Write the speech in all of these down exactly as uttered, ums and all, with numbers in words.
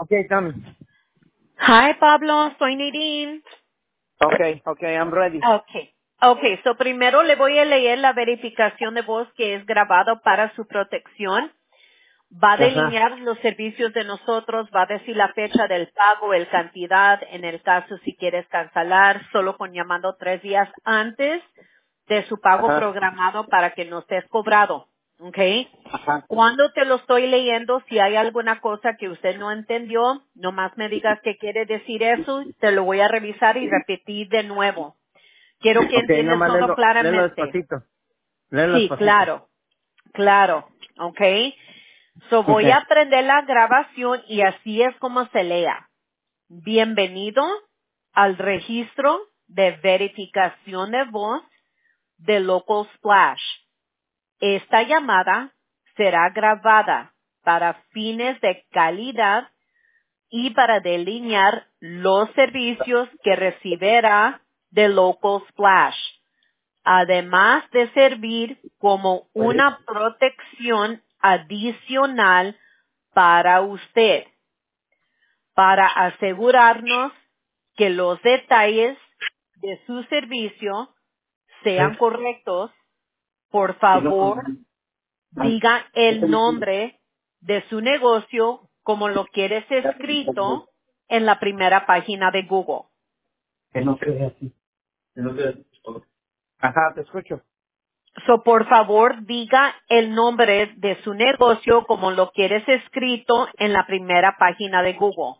Okay, tell me. Hi, Pablo. Soy Nadine. Okay, okay, I'm ready. Okay. Okay, so primero le voy a leer la verificación de voz que es grabado para su protección. Va a Ajá. delinear los servicios de nosotros, va a decir la fecha del pago, el cantidad, en el caso si quieres cancelar, solo con llamando tres días antes de su pago Ajá. programado para que no estés cobrado. Okay. Ajá. Cuando te lo estoy leyendo, si hay alguna cosa que usted no entendió, nomás me digas qué quiere decir eso, te lo voy a revisar y repetir de nuevo. Quiero que Okay, entiendas nomás todo léelo, léelo claramente. despacito. Léelo Sí, despacito. claro, claro, ¿ok? So voy Okay. a prender la grabación y así es como se lea. Bienvenido al registro de verificación de voz de Local Splash. Esta llamada será grabada para fines de calidad y para delinear los servicios que recibirá de Local Splash, además de servir como una protección adicional para usted, para asegurarnos que los detalles de su servicio sean correctos. Por favor, diga el nombre de su negocio como lo quieres escrito en la primera página de Google. Que no se ve así. Que no se ve así. Ajá, te escucho. So, por favor, diga el nombre de su negocio como lo quieres escrito en la primera página de Google.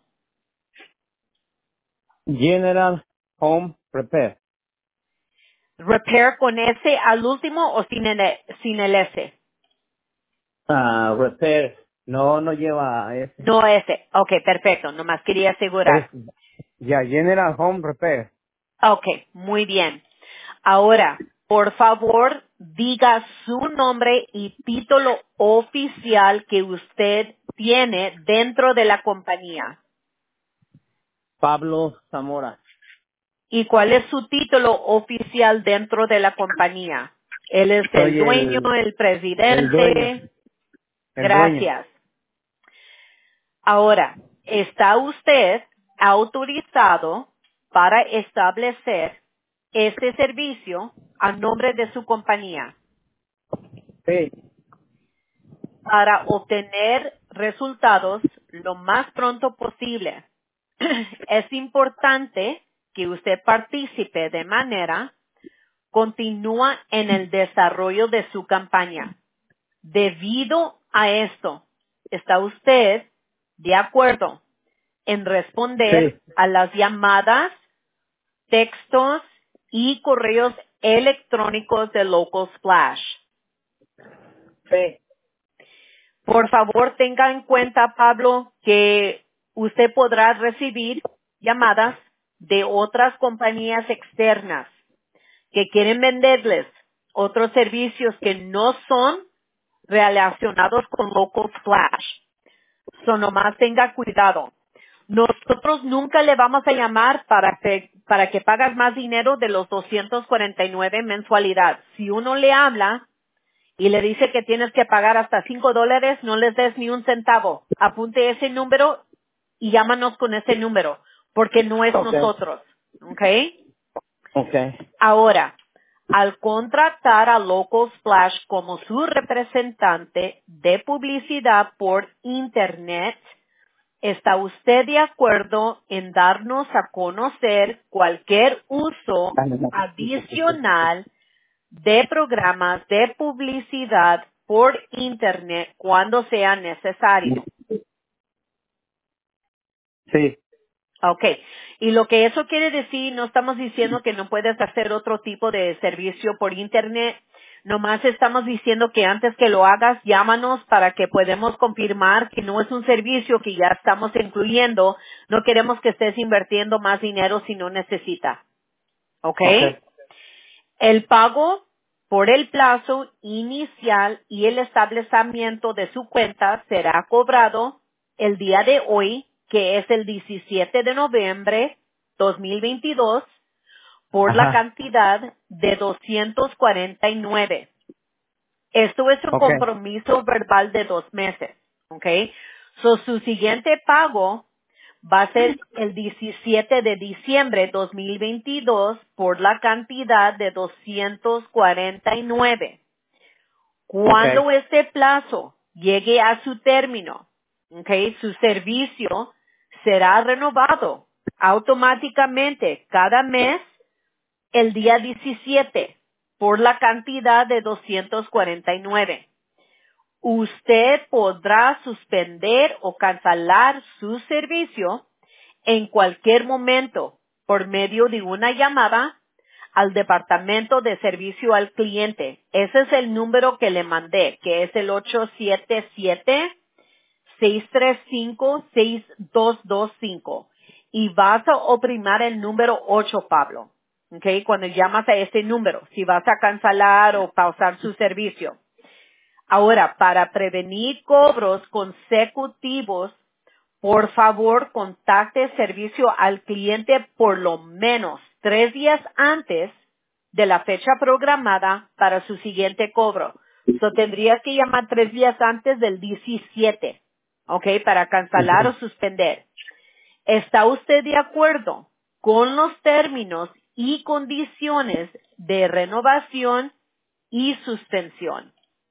General Home Repair. Repair con S al último o sin el, sin el S. Ah, repair. No, no lleva ese. No S. Ok, perfecto. Nomás quería Es, asegurar. ya, General Home Repair. Ok, muy bien. Ahora, por favor, diga su nombre y título oficial que usted tiene dentro de la compañía. Pablo Zamora. ¿Y cuál es su título oficial dentro de la compañía? Él es el Soy dueño, el, el el dueño. presidente. El dueño. Gracias. Ahora, ¿está usted autorizado para establecer este servicio a nombre de su compañía Sí. para obtener resultados lo más pronto posible? Es importante que usted participe de manera continúa en el desarrollo de su campaña. Debido a esto, ¿está usted de acuerdo en responder Sí. a las llamadas, textos y correos electrónicos de Local Splash? Sí. Por favor, tenga en cuenta, Pablo, que usted podrá recibir llamadas de otras compañías externas que quieren venderles otros servicios que no son relacionados con Local Splash. So, nomás tenga cuidado. Nosotros nunca le vamos a llamar para que, para que pagas más dinero de los doscientos cuarenta y nueve mensualidad. Si uno le habla y le dice que tienes que pagar hasta cinco dólares, no les des ni un centavo. Apunte ese número y llámanos con ese número, porque no es Okay. nosotros. ¿Ok? Okay. Ahora, al contratar a Local Splash como su representante de publicidad por Internet, ¿está usted de acuerdo en darnos a conocer cualquier uso adicional de programas de publicidad por Internet cuando sea necesario? Sí. Ok. Y lo que eso quiere decir, no estamos diciendo que no puedes hacer otro tipo de servicio por Internet. Nomás estamos diciendo que antes que lo hagas, llámanos para que podamos confirmar que no es un servicio que ya estamos incluyendo. No queremos que estés invirtiendo más dinero si no necesita. ¿Ok? Okay. El pago por el plazo inicial y el establecimiento de su cuenta será cobrado el día de hoy, que es el diecisiete de noviembre dos mil veintidós, por la Ajá. cantidad de doscientos cuarenta y nueve. Esto es un Okay. compromiso verbal de dos meses. ¿Ok? So, su siguiente pago va a ser el diecisiete de diciembre de dos mil veintidós por la cantidad de doscientos cuarenta y nueve. Okay. Cuando este plazo llegue a su término, okay, su servicio será renovado automáticamente cada mes el día diecisiete por la cantidad de doscientos cuarenta y nueve. Usted podrá suspender o cancelar su servicio en cualquier momento por medio de una llamada al Departamento de Servicio al Cliente. Ese es el número que le mandé, que es el ocho siete siete, seis tres cinco, seis dos dos cinco. Y vas a oprimir el número ocho, Pablo. ¿Ok? Cuando llamas a ese número, si vas a cancelar o pausar su servicio. Ahora, para prevenir cobros consecutivos, por favor, contacte servicio al cliente por lo menos tres días antes de la fecha programada para su siguiente cobro. So, tendrías que llamar tres días antes del diecisiete, ¿ok? Para cancelar o suspender. ¿Está usted de acuerdo con los términos y condiciones de renovación y suspensión?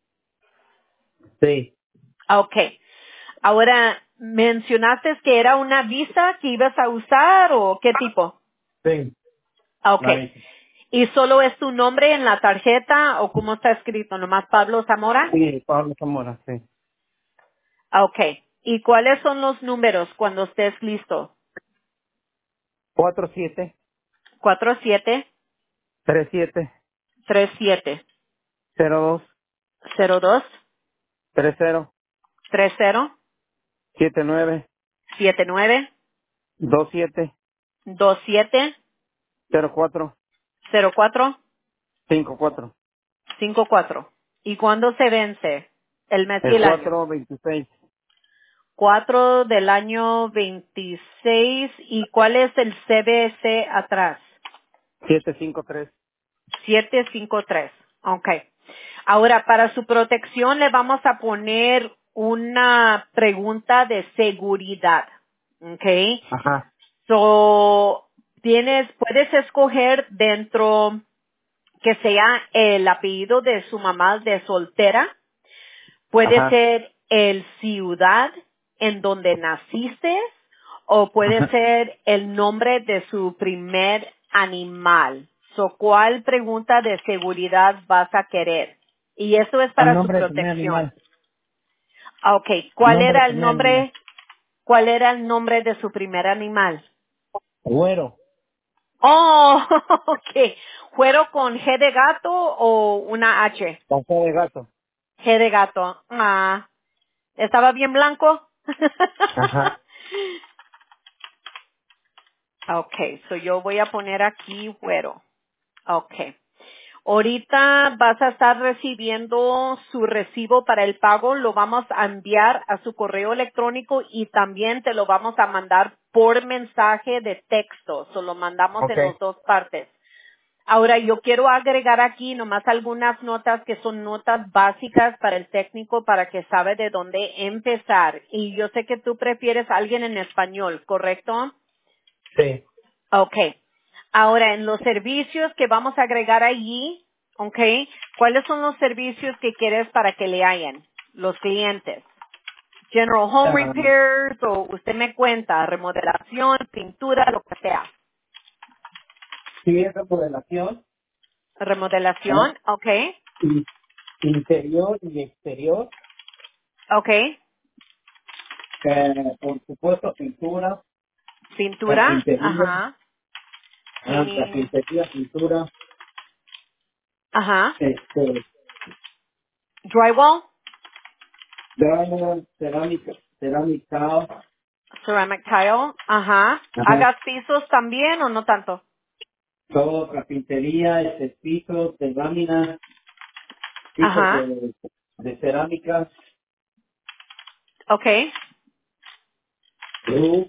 Sí. Ok. Ahora, ¿mencionaste que era una visa que ibas a usar o qué tipo? Sí. Ok. La vi. ¿Y solo es tu nombre en la tarjeta o cómo está escrito? ¿Nomás Pablo Zamora? Sí, Pablo Zamora, sí. Ok. ¿Y cuáles son los números cuando estés listo? Cuatro siete Cuatro siete tres siete tres siete cero dos cero dos tres cero tres cero siete nueve siete nueve dos siete dos siete cero cuatro cero cuatro cinco cuatro. cinco cuatro. ¿Y cuándo se vence? El mes y El el año. cuatro veintiséis. Cuatro del año veintiséis. ¿Y cuál es el C B C atrás? siete cinco tres. siete cinco tres. Ok. Ahora, para su protección le vamos a poner una pregunta de seguridad. Ok. Ajá. So, tienes, puedes escoger dentro que sea el apellido de su mamá de soltera. Puede Ajá. ser el ciudad en donde naciste o puede Ajá. ser el nombre de su primer animal. So, ¿cuál pregunta de seguridad vas a querer? Y eso es El para su nombre del primer protección. animal. Ah, Ok, El ¿cuál nombre del era el primer animal. nombre? ¿Cuál era el nombre de su primer animal? Güero. Oh, ok. ¿Fuero con G de gato o una H? Café de gato. G de gato. Ah, ¿estaba bien blanco? Ajá. Okay, so yo voy a poner aquí güero. Okay. Ahorita vas a estar recibiendo su recibo para el pago, lo vamos a enviar a su correo electrónico y también te lo vamos a mandar por mensaje de texto, so lo mandamos Ok. en las dos partes. Ahora yo quiero agregar aquí nomás algunas notas que son notas básicas para el técnico para que sabe de dónde empezar. Y yo sé que tú prefieres a alguien en español, ¿correcto? Sí. Okay. Ahora, en los servicios que vamos a agregar allí, okay, ¿cuáles son los servicios que quieres para que le hayan los clientes? General Home Ah, Repairs o usted me cuenta, remodelación, pintura, lo que sea. sí, es remodelación. ¿Eh? Remodelación, okay, Y interior y exterior. okay. Eh, por supuesto, pintura, Pintura, carpintería. ajá. Ah, Painting, carpintería, pintura. ajá. Este, Drywall, drywall, cerámica, cerámica. ceramic tile, ajá. Ajá. ¿Hagas pisos también o no tanto? Todo, carpintería, este, pisos de lámina, pisos Ajá, de, de cerámica, okay. luz,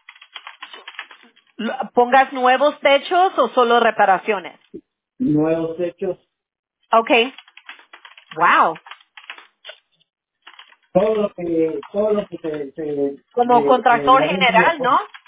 L- ¿Pongas nuevos techos o solo reparaciones? nuevos techos, Okay. Wow. todo lo que, todo lo que se, se, Como se- se contractor la general, misma- ¿no?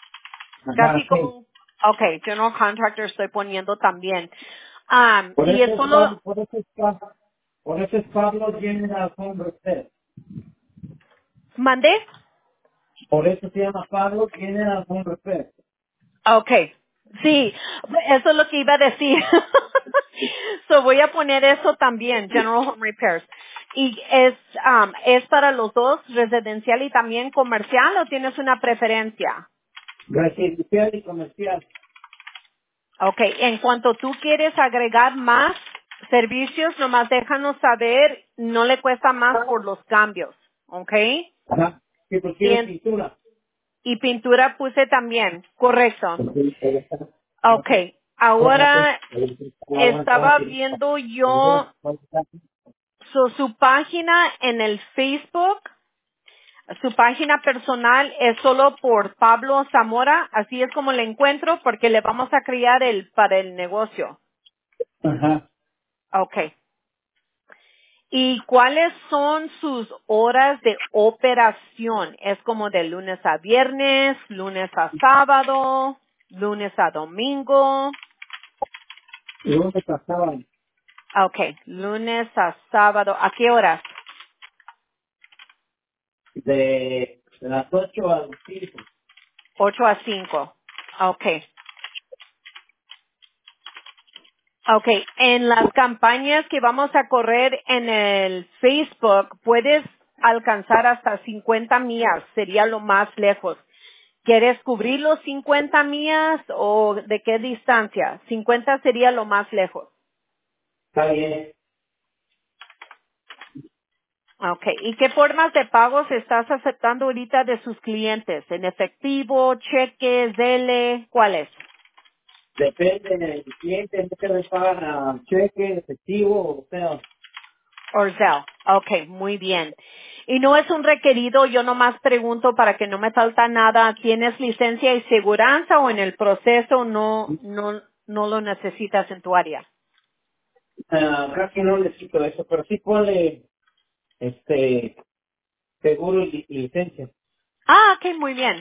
Ajá, Casi como sí. un, okay, general contractor estoy poniendo también. Um, Por y eso es es solo, Pablo, por eso es Pablo, por eso es Pablo General Home Repair. ¿mandé? Por eso se llama Pablo General Home Repair. Okay, sí, eso es lo que iba a decir. So voy a poner eso también, General Home Repairs. ¿Y es, um, es para los dos, residencial y también comercial, o tienes una preferencia? Residencial y comercial. Okay, en cuanto tú quieres agregar más servicios, nomás déjanos saber, no le cuesta más por los cambios, okay? Ajá. Sí, pues Y, tiene en- pintura. y pintura puse también, correcto. Sí, pero está- Okay, bueno, pues, ahora eh, aguanta, estaba sí. viendo yo so, su página en el Facebook, su página personal es solo por Pablo Zamora, así es como le encuentro porque le vamos a crear el para el negocio. Ajá. Okay. ¿Y cuáles son sus horas de operación? ¿Es como de lunes a viernes, lunes a sábado, lunes a domingo? ¿Y dónde pasaban? Okay, lunes a sábado. ¿A qué horas? De, de las ocho a las cinco. Ocho a cinco. Okay. Okay. En las campañas que vamos a correr en el Facebook, puedes alcanzar hasta cincuenta millas. Sería lo más lejos. ¿Quieres cubrir los cincuenta millas o de qué distancia? cincuenta sería lo más lejos. Está bien. Okay. ¿Y qué formas de pagos estás aceptando ahorita de sus clientes? ¿En efectivo, cheques, dele? ¿Cuáles? Depende del cliente, no se le pagan a cheque, efectivo, o sea, Or Zelle. Okay, muy bien. Y no es un requerido, yo nomás pregunto para que no me falta nada. ¿Tienes licencia y seguranza o en el proceso no, no, no lo necesitas en tu área? ah, casi no necesito eso, pero sí ponle este seguro y, y licencia. Ah, ok, muy bien.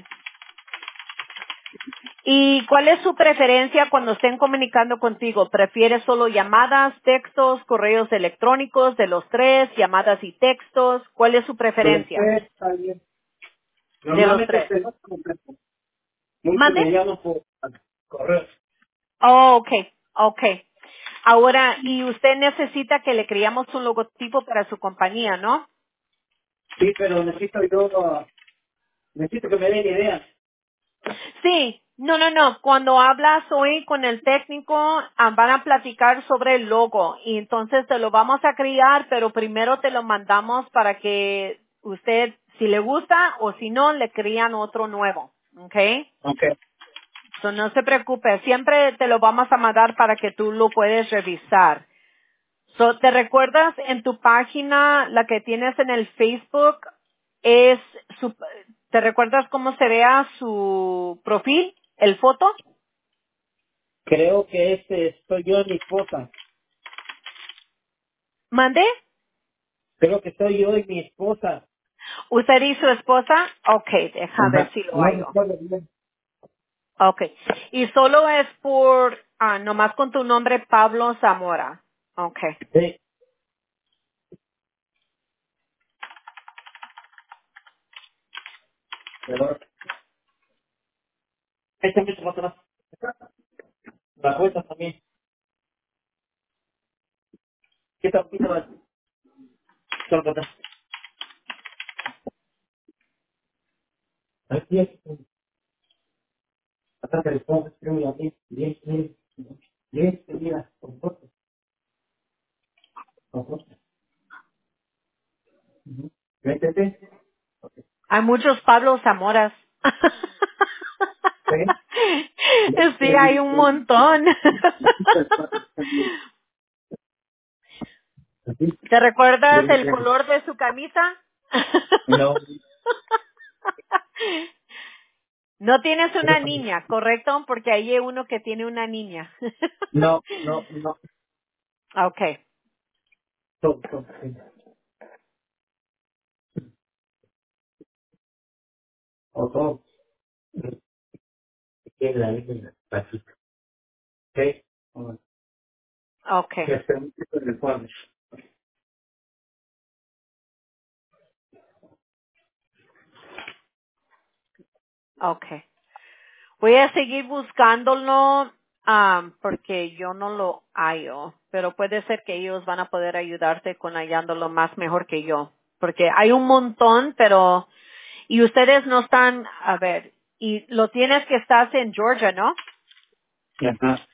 ¿Y cuál es su preferencia cuando estén comunicando contigo? ¿Prefieres solo llamadas, textos, correos electrónicos de los tres, llamadas y textos? ¿Cuál es su De los preferencia tres está bien. de los Normalmente tres? el teléfono completo. Muchos ¿Mande? me llaman por correo. Oh, okay, okay. Ahora, y usted necesita que le creamos un logotipo para su compañía, ¿no? Sí, pero necesito yo, ah, necesito que me den ideas. Sí, no, no, no. Cuando hablas hoy con el técnico, ah, van a platicar sobre el logo y entonces te lo vamos a crear, pero primero te lo mandamos para que usted, si le gusta o si no, le crean otro nuevo, ¿ok? Ok. So, no se preocupe, siempre te lo vamos a mandar para que tú lo puedes revisar. So, ¿te recuerdas en tu página, la que tienes en el Facebook, es su, ¿te recuerdas cómo se vea su perfil, el foto? Creo que este estoy yo y mi esposa. ¿Mandé? Creo que soy yo y mi esposa. ¿Usted y su esposa? Ok, deja ver Ajá. si lo No hallo. recuerdo bien. Ok. Y solo es por, ah, nomás con tu nombre, Pablo Zamora. Ok. Sí. Pero esta misma atrás. La vuelta también. Quita, quita la quita la atrás. Aquí es. Atrás del estómago, escribe aquí. Bien, bien. Bien, mira, con foto. Con foto. Ujú. Vete, vete. Hay muchos Pablo Zamoras. Sí. Sí, hay un montón. Así. ¿Te recuerdas Bien, el bien. color de su camisa? No, No tienes una niña, ¿correcto? Porque ahí hay uno que tiene una niña. no, no, no. Okay. Todo, todo, sí. O todo. Es la isla Pacífico. ¿Ok? Bueno, Okay, que hasta un tipo de forma. okay. Voy a seguir buscándolo am, porque yo no lo hallo, pero puede ser que ellos van a poder ayudarte con hallándolo más mejor que yo, porque hay un montón, pero y ustedes no están, a ver, y lo tienes que estás en Georgia, ¿no? Ajá.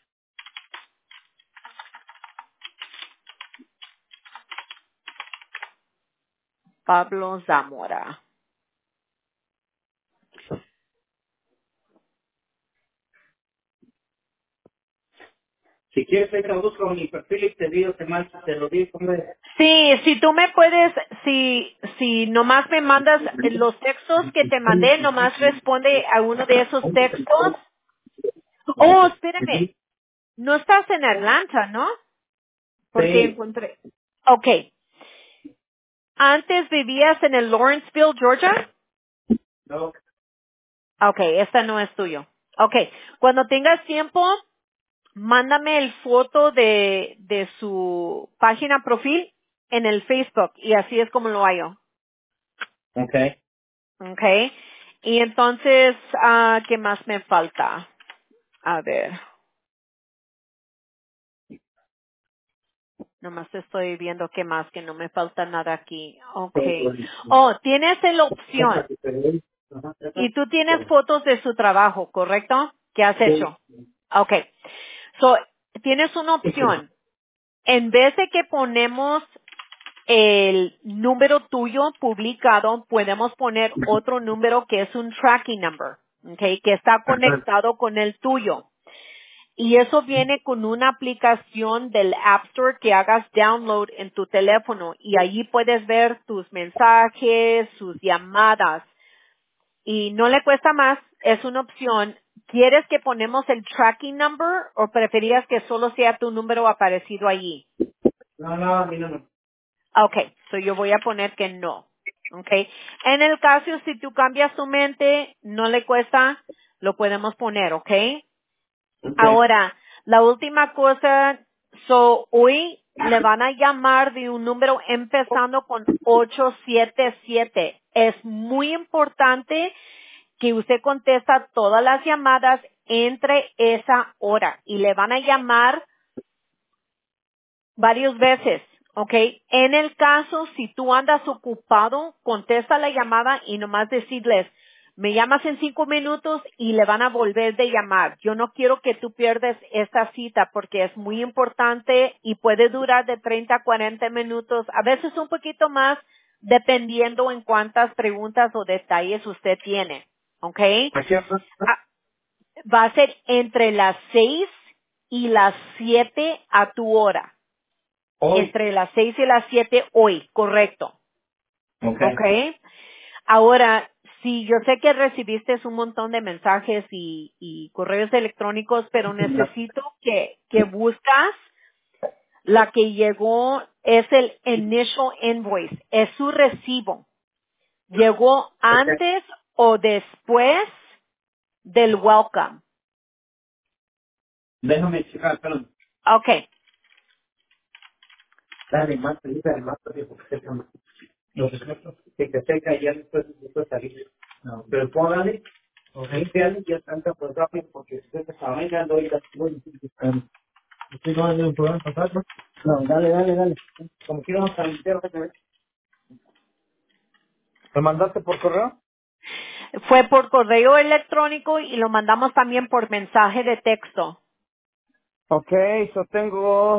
Pablo Zamora. Si quieres, ahorita busco mi perfil y te digo, te, más, te lo digo. Hombre. Sí, si tú me puedes, si, si nomás me mandas los textos que te mandé, nomás responde a uno de esos textos. Oh, espérame, Ujú. no estás en Atlanta, ¿no? Porque Sí. encontré. Okay. ¿Antes vivías en el Lawrenceville, Georgia? No. Okay, esta no es tuyo. Okay. Cuando tengas tiempo, mándame el foto de, de su página profil en el Facebook y así es como lo hallo. Ok. Okay. Y entonces, ah, ¿qué más me falta? A ver, nomás estoy viendo qué más, que no me falta nada aquí. Okay. Oh, tienes la opción. Y tú tienes fotos de su trabajo, ¿correcto? ¿Qué has Sí. hecho? Okay. So, tienes una opción. En vez de que ponemos el número tuyo publicado, podemos poner otro número que es un tracking number, okay, que está Ajá. conectado con el tuyo. Y eso viene con una aplicación del App Store que hagas download en tu teléfono y allí puedes ver tus mensajes, sus llamadas. Y no le cuesta más, es una opción. ¿Quieres que ponemos el tracking number o preferías que solo sea tu número aparecido allí? No, no, a mí no me. Okay, so yo voy a poner que no. Okay. En el caso si tú cambias tu mente, no le cuesta, lo podemos poner, okay? Ok. Ahora, la última cosa, so hoy le van a llamar de un número empezando con ocho siete siete. Es muy importante que usted contesta todas las llamadas entre esa hora y le van a llamar varias veces, ¿ok? En el caso, si tú andas ocupado, contesta la llamada y nomás decirles, me llamas en cinco minutos y le van a volver de llamar. Yo no quiero que tú pierdas esta cita porque es muy importante y puede durar de treinta a cuarenta minutos, a veces un poquito más, dependiendo en cuántas preguntas o detalles usted tiene, ¿ok? Aquí atrás. Ah, va a ser entre las seis y las siete a tu hora. Hoy. Entre las seis y las siete hoy, correcto. Ok. ¿Ok? Ahora, si yo sé que recibiste un montón de mensajes y, y correos electrónicos, pero necesito que, que buscas la que llegó, es el initial invoice, es su recibo. ¿Llegó Ok. antes o después del welcome? Déjame checar, perdón. Ok. Dale más, dale más, porque se llama. Los efectos que te seca y ya después después salir. No. Pero póngale, ok, dale ya tanta pues rápido porque si se está bailando y las muy difícil. ¿Usted no va a tener un programa pasado? No, dale, dale, dale. Como quiera vamos a limpiar otra vez. ¿Me mandaste por correo? Fue por correo electrónico y lo mandamos también por mensaje de texto. Ok, yo tengo,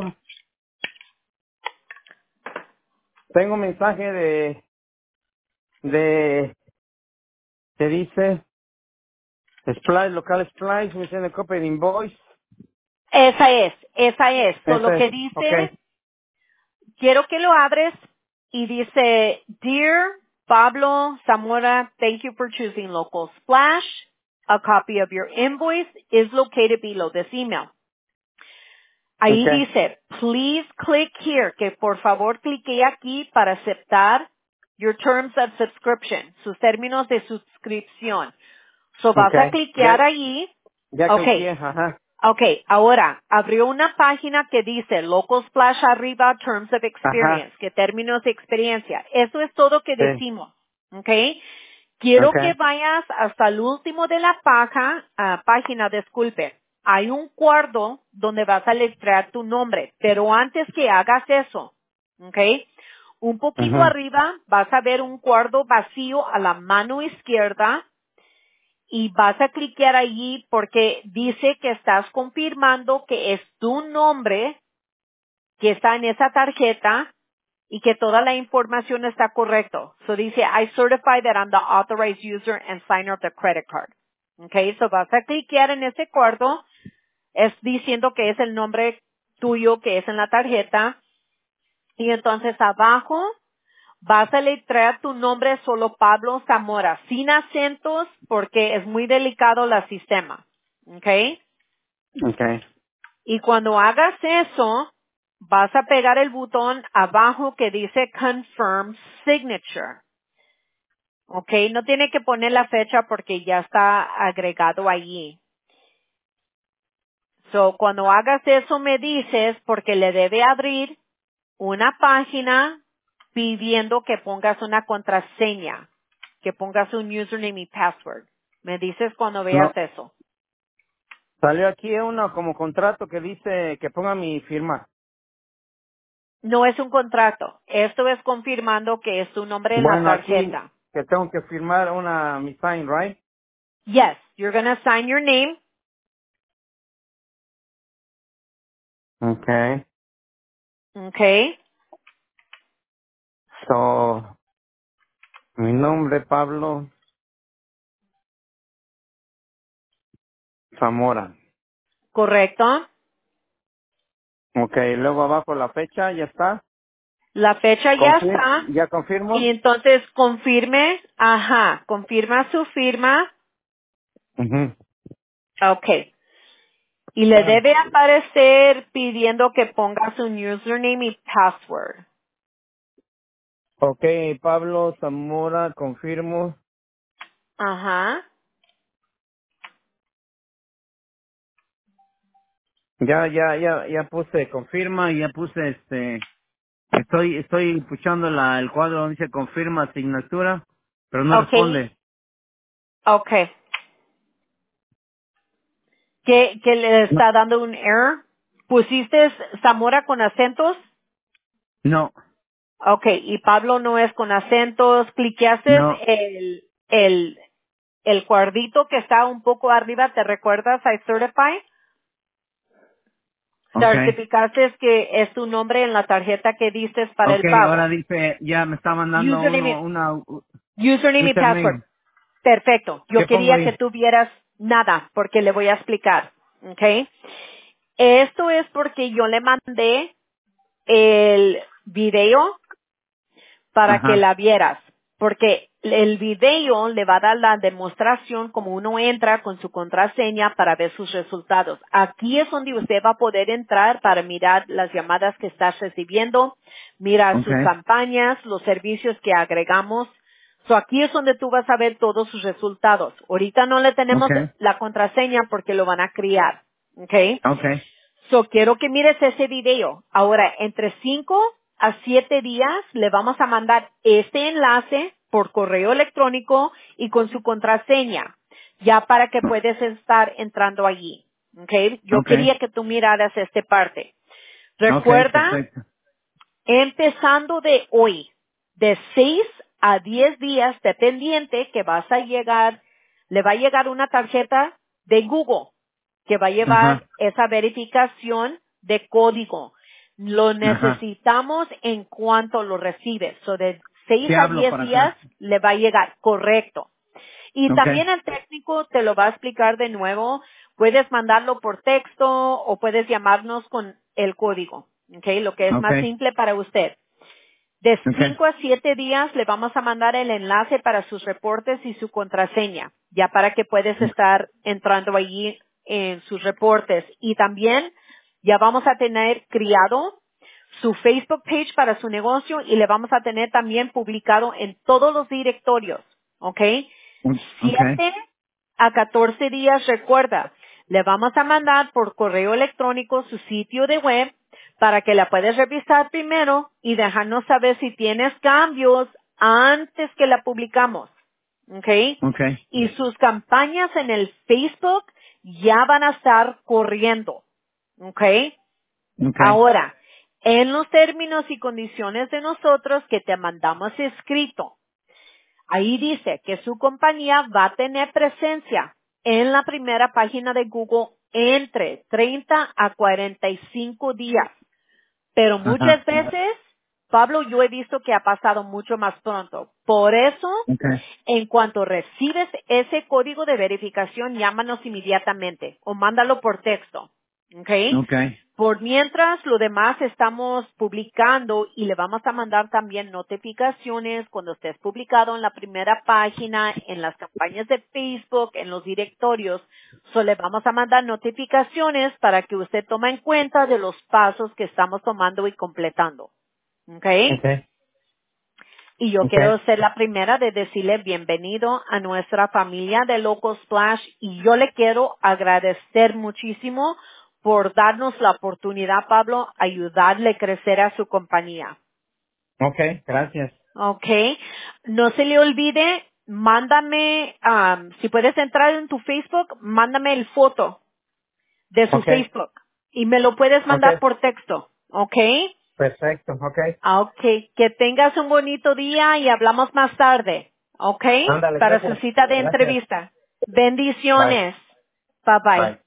tengo un mensaje de, de, que dice, Splice, local Splice, me tiene copia de invoice. Esa es, esa es. So, lo Ese es, que ok, dice, quiero que lo abres y dice, Dear Pablo Zamora, thank you for choosing Local Splash. A copy of your invoice is located below this email. Ahí ok, dice, please click here, que por favor clique aquí para aceptar your terms of subscription, sus términos de suscripción. So vas ok. a cliquear Ya, allí. Ya Okay. cliqué, ajá. Okay, ahora abrió una página que dice Local Splash arriba, Terms of Ajá. Experience, que términos de experiencia. Eso es todo que Sí. decimos. Okay. Quiero que Okay. vayas hasta el último de la paja, ah, página, disculpe. Hay un cuadro donde vas a letrear tu nombre, pero antes que hagas eso, okay, un poquito Ajá. arriba vas a ver un cuadro vacío a la mano izquierda y vas a cliquear allí porque dice que estás confirmando que es tu nombre que está en esa tarjeta y que toda la información está correcto. So dice, I certify that I'm the authorized user and signer of the credit card. Okay, so vas a cliquear en ese cuadro, es diciendo que es el nombre tuyo que es en la tarjeta y entonces abajo vas a letrear tu nombre solo Pablo Zamora, sin acentos porque es muy delicado el sistema. Okay. Okay. Y cuando hagas eso, vas a pegar el botón abajo que dice Confirm Signature. ¿Ok? No tiene que poner la fecha porque ya está agregado allí. So, cuando hagas eso me dices porque le debe abrir una página pidiendo que pongas una contraseña, que pongas un username y password. Me dices cuando No, veas eso. salió aquí uno como contrato que dice que ponga mi firma. No es un contrato. Esto es confirmando que es tu nombre en la Bueno, aquí tarjeta. que tengo que firmar una mi sign, right? Yes, you're going to sign your name. Okay. Okay. So, mi nombre Pablo Zamora. Correcto. Okay, luego abajo la fecha, ya está. La fecha ya Confir está. ya Y confirmo. entonces confirme. Ajá. Confirma su firma. Ujú. Okay. Y le debe aparecer pidiendo que pongas un username y password. Okay, Pablo Zamora, confirmo. Ajá. Ya, ya, ya, ya puse confirma y ya puse este. Estoy, estoy puchando la, el cuadro donde dice confirma asignatura, pero no Okay. responde. Okay. ¿Qué, qué le No, está dando un error? ¿Pusiste Zamora con acentos? no, Okay, y Pablo no es con acentos. Cliqueaste no. el, el, el cuadrito que está un poco arriba, ¿te recuerdas? I certify. Okay. Certificaste que es tu nombre en la tarjeta que diste para el Okay, ahora pago. dice, ya me está mandando uno, Username, una u- username y password. username. Perfecto. Yo ¿Qué pongo quería que ahí? tuvieras nada, porque le voy a explicar. Okay. Esto es porque yo le mandé el video para que Ajá. la vieras, porque el video le va a dar la demostración como uno entra con su contraseña para ver sus resultados. Aquí es donde usted va a poder entrar para mirar las llamadas que estás recibiendo, mirar sus Okay. campañas, los servicios que agregamos. So, aquí es donde tú vas a ver todos sus resultados. Ahorita no le tenemos Okay. la contraseña porque lo van a criar. ¿Ok? Okay. So, quiero que mires ese video. Ahora, entre cinco a siete días le vamos a mandar este enlace por correo electrónico y con su contraseña, ya para que puedas estar entrando allí. ¿Ok? Yo Okay. quería que tú miraras esta parte. Okay, Recuerda, perfecto. empezando de hoy, de seis a diez días, dependiente que vas a llegar, le va a llegar una tarjeta de Google que va a llevar Ajá. esa verificación de código. Lo Ajá. necesitamos en cuanto lo recibes. So de seis Te a hablo diez para días atrás. le va a llegar, correcto. Y Okay. también el técnico te lo va a explicar de nuevo. Puedes mandarlo por texto o puedes llamarnos con el código. Okay, lo que es más Okay. simple para usted. De Okay. cinco a siete días le vamos a mandar el enlace para sus reportes y su contraseña, ya para que puedes estar entrando allí en sus reportes. Y también ya vamos a tener criado su Facebook page para su negocio y le vamos a tener también publicado en todos los directorios. ¿Ok? Okay. Siete a catorce días, recuerda, Le vamos a mandar por correo electrónico su sitio de web para que la puedas revisar primero y dejarnos saber si tienes cambios antes que la publicamos. ¿Ok? Okay. Y sus campañas en el Facebook ya van a estar corriendo. ¿Ok? Okay. Ahora, en los términos y condiciones de nosotros que te mandamos escrito, ahí dice que su compañía va a tener presencia en la primera página de Google entre treinta a cuarenta y cinco días. Pero Ajá. muchas veces, Pablo, yo he visto que ha pasado mucho más pronto. Por eso, Okay. en cuanto recibes ese código de verificación, llámanos inmediatamente o mándalo por texto. ¿Ok? Okay. Por mientras, lo demás estamos publicando y le vamos a mandar también notificaciones cuando estés publicado en la primera página, en las campañas de Facebook, en los directorios. So, le vamos a mandar notificaciones para que usted tome en cuenta de los pasos que estamos tomando y completando. ¿Ok? Okay. Y yo Okay. quiero ser la primera de decirle bienvenido a nuestra familia de Loco Splash y yo le quiero agradecer muchísimo por darnos la oportunidad, Pablo, ayudarle a crecer a su compañía. Okay. Gracias. ¿Ok? No se le olvide, mándame, um, si puedes entrar en tu Facebook, mándame el foto de su Okay. Facebook y me lo puedes mandar Okay. por texto. ¿Ok? Perfecto. Okay. Ah, ok. Que tengas un bonito día y hablamos más tarde. ¿Ok? Ándale, Para su gracias. cita de Gracias. entrevista. Bye. Bendiciones. Bye bye. Bye.